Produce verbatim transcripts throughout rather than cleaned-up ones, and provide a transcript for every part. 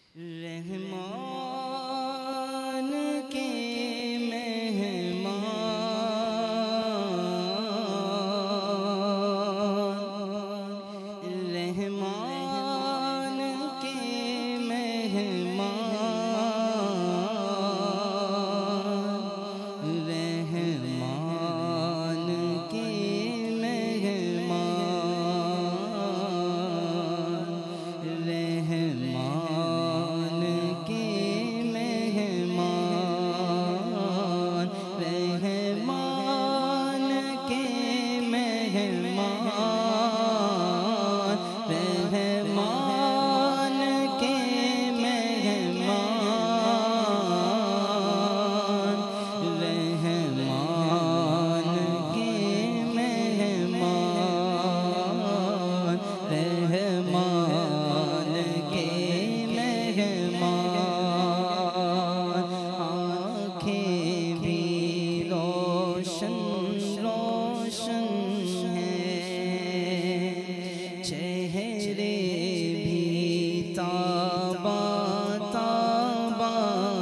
رحمان کے مہمان، رحمان کے مہمان، رحمان کے مہمان، رحمان کے مہمان، رحمان کے مہمان، رحمان کے مہمان، رحمان کے مہمان، رحمان کے مہمان، آنکھیں بھی روشن روشن ہیں، چہرے بھی تابا تابا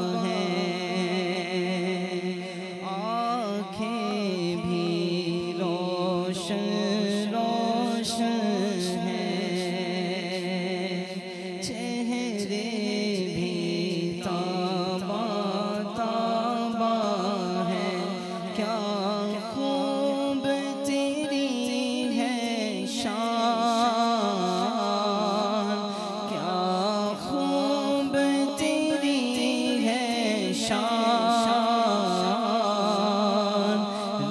ہیں، آنکھیں بھی روشن روشن ہیں، چہرے بھی تابا تابا ہیں، کیا خوب تیری ہے شان، کیا خوب تیری ہے شان،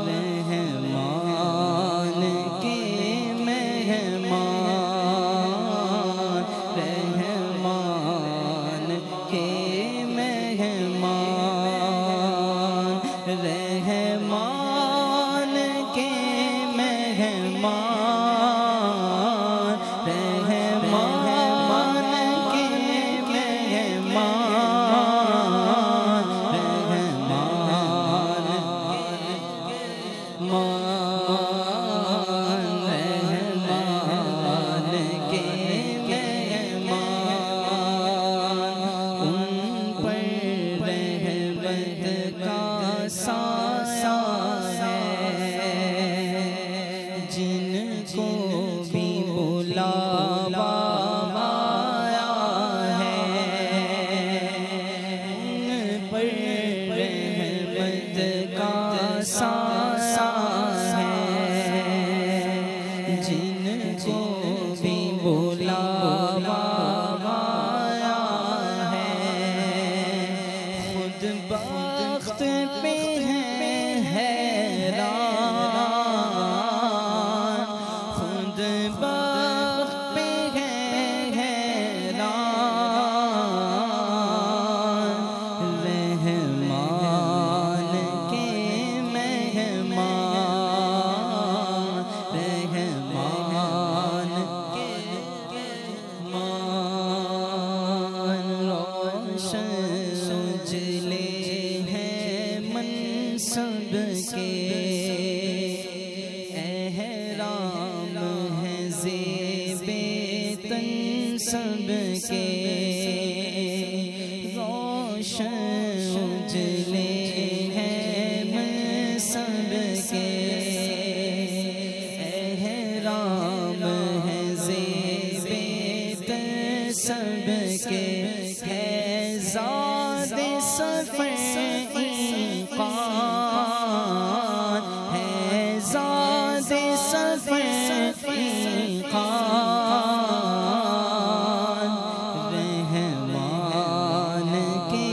رحمان کے مہمان، رحمان کے مہمان، رحمان کے مہمان، رحمان کے مہمان، رحمان رحمان کے مہمان، ان پر رحمت کا سایہ ہے، جن کو بھی بلاوا آیا ہے، ان پر رحمت کا سایہ ہے، جن کو بھی بلاوا آیا ہے، خود بخت پہ ہے حیران، خود بخت پہ ہے حیران، رحمان کے مہمان، رحمان کے مہمان، روشن اجلے ہیں منصب کے، احرام ہیں زیب تنصب کے، روشن اجلے ہیں منصب کے، احرام ہیں زیب تنصب کے، ہے ذات سفر ایقان، ہے ذات سفر ایقان، رحمان کے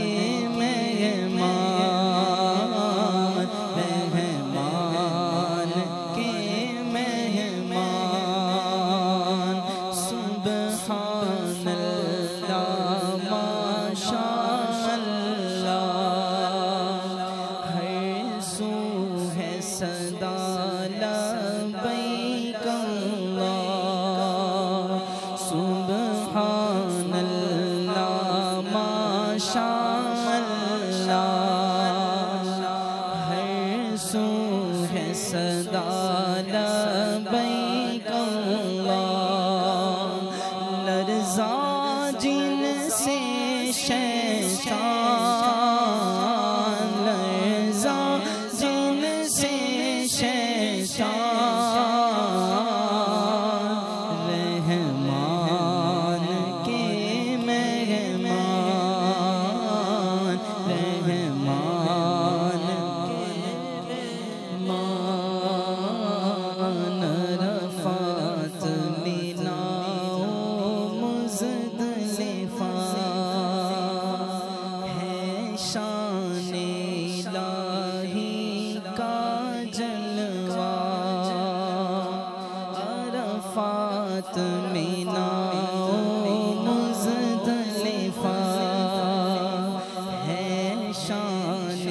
مہمان، رحمان کے مہمان، سبحان اللہ ماشاء اللہ، ہر سو ہے صدا لبیک اللہ، سبحان اللہ ماشاء اللہ، ہر سو ہے صدا لبیک اللہ، لرزا جن سے شیطان لرزا جن سے شیطان رحمان کے مہمان رحمان کے مہمان رفعت ملا مزدلفہ ہے شان الہی کا جلوہ عرفات منا مزدلفہ ہے شان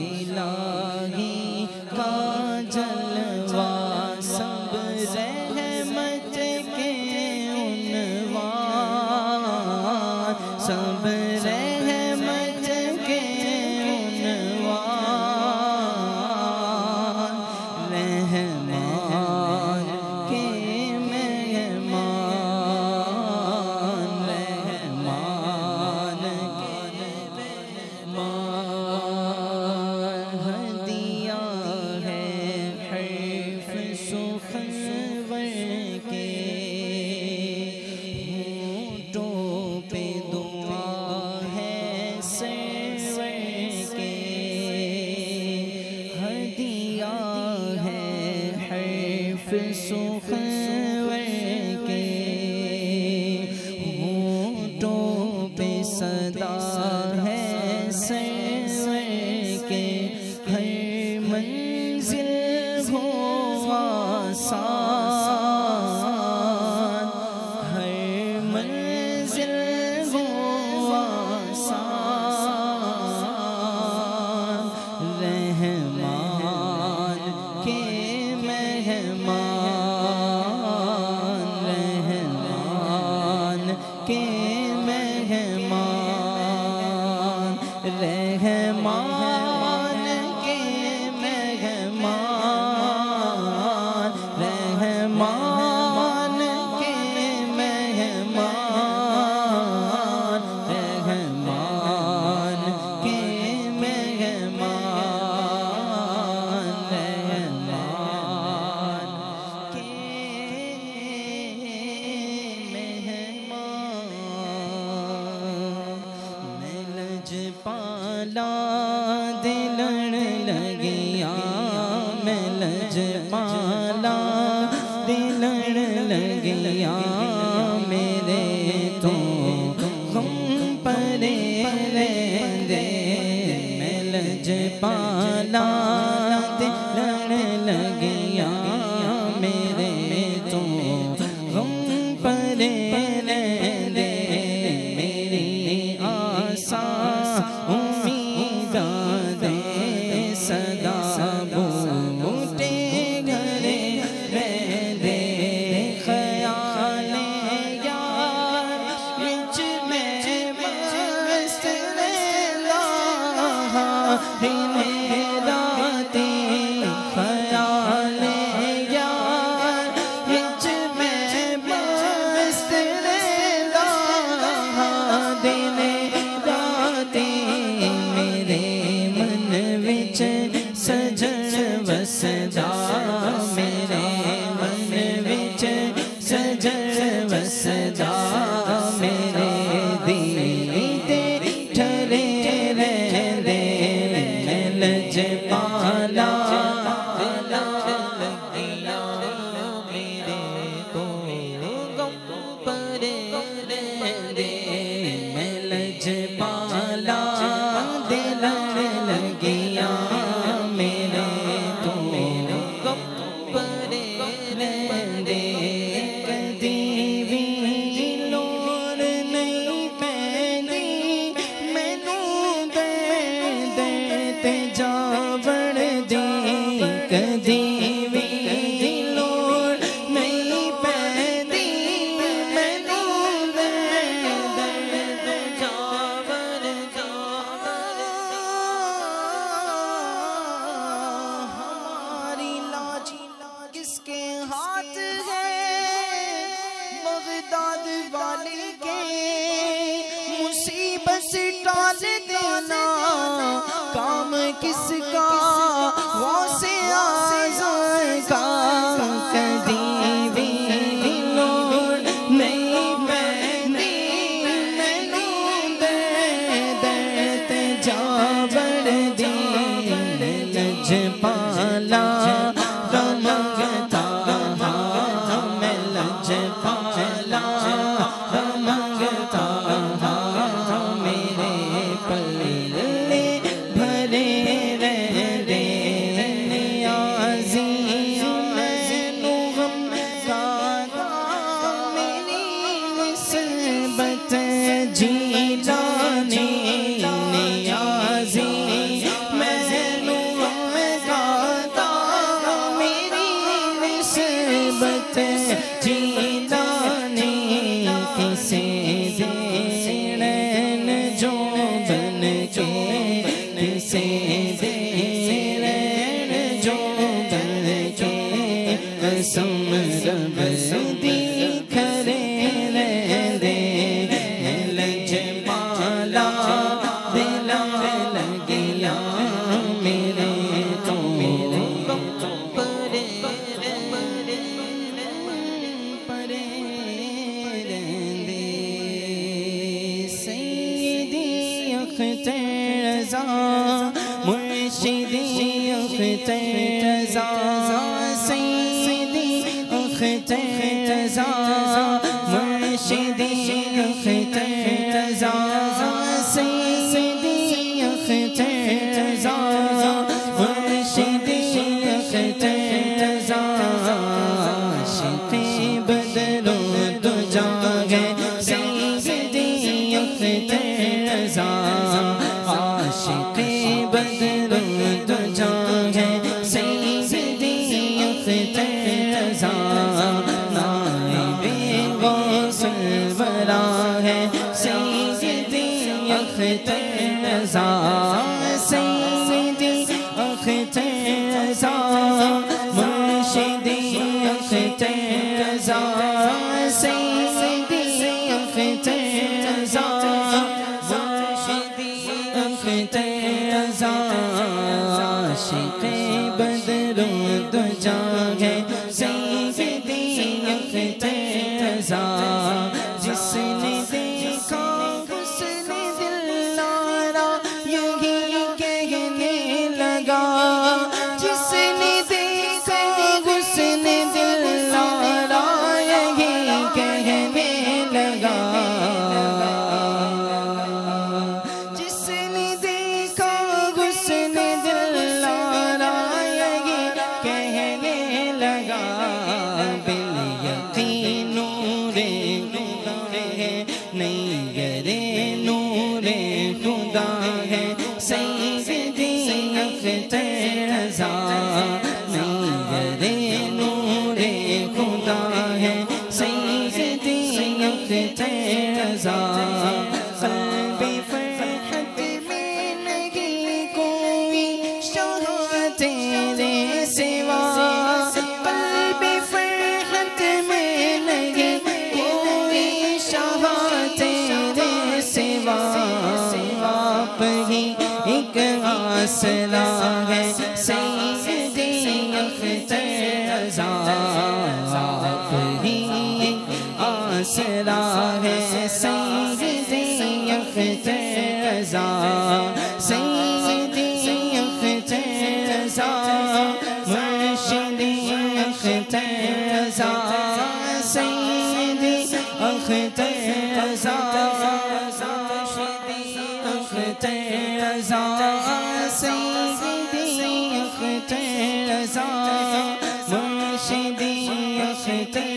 الہی کا جلوہ سب رحمت کے عنوان سب رحمت کے عنوان رحمان کے مہمان رحمان کے مہمان ہدیہ ہے حرف سخنور کے ہونٹوں پہ دعا ہے سرور کے ہدیہ ہے حرف سخنور کے ہونٹوں پہ صدا ہے سرور کے ہر منزل ہو آسان ہر منزل ہو آسان رحمان کے مہمان رحمان کے مہمان رحمان کے مہمان رحمان کے مہمان رحمان کے مہمان رحمان کے مہمان میں لجپالا دلڑ لگیا میں لجپالا دلڑ لگیا میرے تو غم پرے رہندے میں لجپالا دلڑ لگیا میرے تو غم پرے رہندے میری آسا امیداں دے صدا بوٹے گھرے رہندے خیال یار وچ میں مست رہندا رات ٹال دینا کام کس کا غوث اعظم کا کدی بھی لوڑ نہیں پیندی مینوں دے دے جا بڑھ دی لج پالا منگتا میں لج پالا منگتا میرے پلے بھرے رہے نیازی مینوں غم کا میری نسبت جیلانی نیازی مینوں غم کا میری نسبت جیلانی کسے دیرین جو بن کے کسے دیرین جو بن کے قسم رب دی کھرے رہ دے لج پالا دل لگیا میرے تو پرے پرے رہندے سیدی اختر رضا مرشدی اختر رضا سیدی اختر رضا مرشدی اختر رضا سیدی اختر رضا مرشدی اختر رضا عاشق بدر و دجا ہے سیدی اختر رضا عاشق بدر و دجا ہے سیدی اختر رضا نائب غوث الورا ہے سیدی اختر رضا سیدی اختر رضا مرشدی اختر رضا سیدی اختر رضا مرشدی اختر رضا عاشق بدر و دجا ہے سیدی اختر رضا جس نے دیکھا حسن دل آرا یہی کہنے لگا جس نے دیکھا حسن دل آرا یہی کہنے لگا جس نے دیکھا حسن دل آرا یہی کہنے لگا بالیقین نور خدا ہے نیگر نور خدا ہے سیدی اختر رضا نیگر نور خدا ہے سیدی اختر رضا قلب فرحت میں نہیں کوئی شاہ تیرے سوا قلب فرحت میں نہیں کوئی شاہ تیرے سوا آپ ہی ایک حاصلہ ہے سیدی اختر رضا آپ ہی ایک حاصلہ ہے سیدی اختر رضا سیدی اختر رضا مرشدی اختر رضا سیدی اختر رضا مرشدی اختر رضا سیدی اختر رضا مرشدی اختر